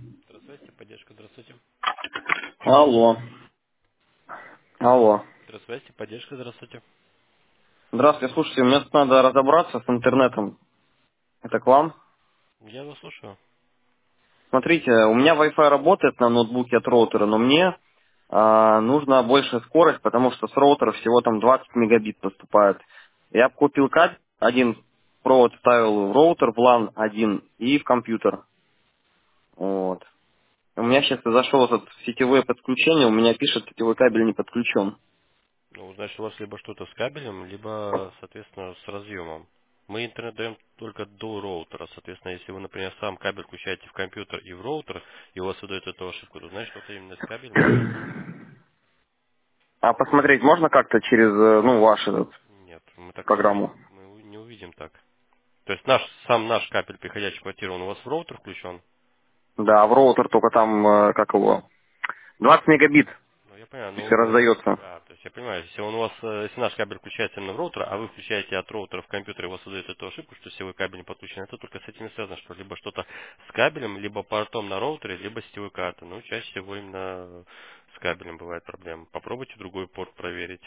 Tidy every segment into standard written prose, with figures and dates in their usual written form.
Здравствуйте, поддержка, здравствуйте. Алло. Алло. Здравствуйте, поддержка, здравствуйте. Здравствуйте, слушайте, мне тут надо разобраться с интернетом. Это к вам? Я вас слушаю. Смотрите, у меня Wi-Fi работает на ноутбуке от роутера, но мне нужна большая скорость, потому что с роутера всего там 20 мегабит поступает. Я купил кабель, один провод вставил в роутер, в LAN один и в компьютер. Вот. У меня сейчас зашел этот сетевое подключение, у меня пишет, сетевой кабель не подключен. Ну, значит, у вас либо что-то с кабелем, либо, соответственно, с разъемом. Мы интернет даем только до роутера. Соответственно, если вы, например, сам кабель включаете в компьютер и в роутер, и у вас выдает эту ошибку, то значит, что-то именно с кабелем связано. А посмотреть можно как-то через, ваш этот, Нет, мы так не программу? увидим. Мы не увидим так. То есть сам наш кабель, приходящий в квартиру, он у вас в роутер включен? Да, в роутер только там, как его, 20 мегабит, Ну, я понимаю, если ну, раздается. да, то есть я понимаю, если он у вас, если наш кабель включается именно в роутер, а вы включаете от роутера в компьютер, и у вас выдает эту ошибку, что сетевой кабель не подключен, это только с этим и связано, что либо что-то с кабелем, либо портом на роутере, либо сетевой картой. Ну, чаще всего именно с кабелем бывает проблема. Попробуйте другой порт проверить.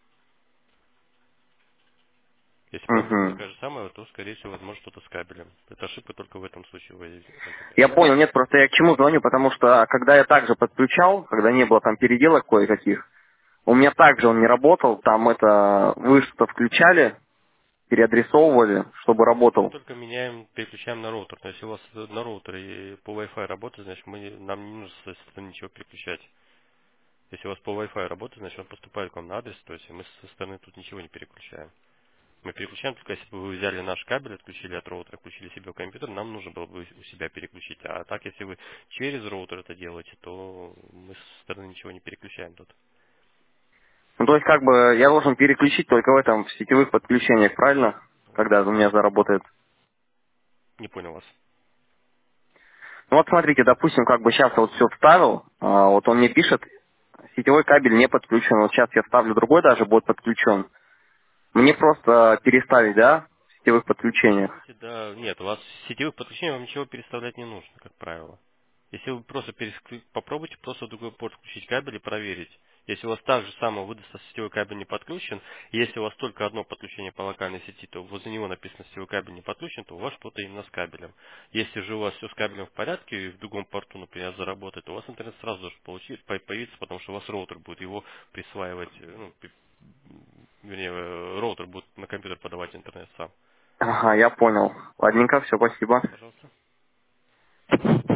Если попробуете Мгм. такая же самая, то, скорее всего, возможно, что-то с кабелем. Это ошибка только в этом случае Я возникает. понял, нет, просто я к чему звоню, потому что когда я также подключал, когда не было там переделок кое-каких, у меня также он не работал, там это, вы что-то включали, переадресовывали, чтобы Мы работал. только меняем, переключаем на роутер. Но если у вас на роутере и по Wi-Fi работает, значит нам не нужно, соответственно, ничего переключать. Если у вас по Wi-Fi работает, значит он поступает к вам на адрес, то есть мы со стороны тут ничего не переключаем. Мы переключаем только если бы вы взяли наш кабель, отключили от роутера, включили себе в компьютер, нам нужно было бы у себя переключить. А так, если вы через роутер это делаете, то мы со стороны ничего не переключаем тут. Ну, то есть, как бы, я должен переключить только в этом, в сетевых подключениях, правильно? Когда у меня заработает. Не понял вас. Ну, вот смотрите, допустим, как бы сейчас я вот все вставил, вот он мне пишет, сетевой кабель не подключен, вот сейчас я ставлю другой даже, будет подключен. Мне просто переставить, да, в сетевых подключениях. Переставите, да, нет, у вас сетевых подключений вам ничего переставлять не нужно, как правило. Если вы просто попробуйте просто другой порт включить кабель и проверить. Если у вас так же самое выдастся сетевой кабель не подключен, и если у вас только одно подключение по локальной сети, то возле него написано сетевой кабель не подключен, то у вас что-то именно с кабелем. Если же у вас все с кабелем в порядке и в другом порту, например, заработает, то у вас интернет сразу должен появиться, потому что у вас роутер будет его присваивать, вернее, роутер будет на компьютер подавать интернет сам. Ага, я понял. Ладненько, все, спасибо. Пожалуйста.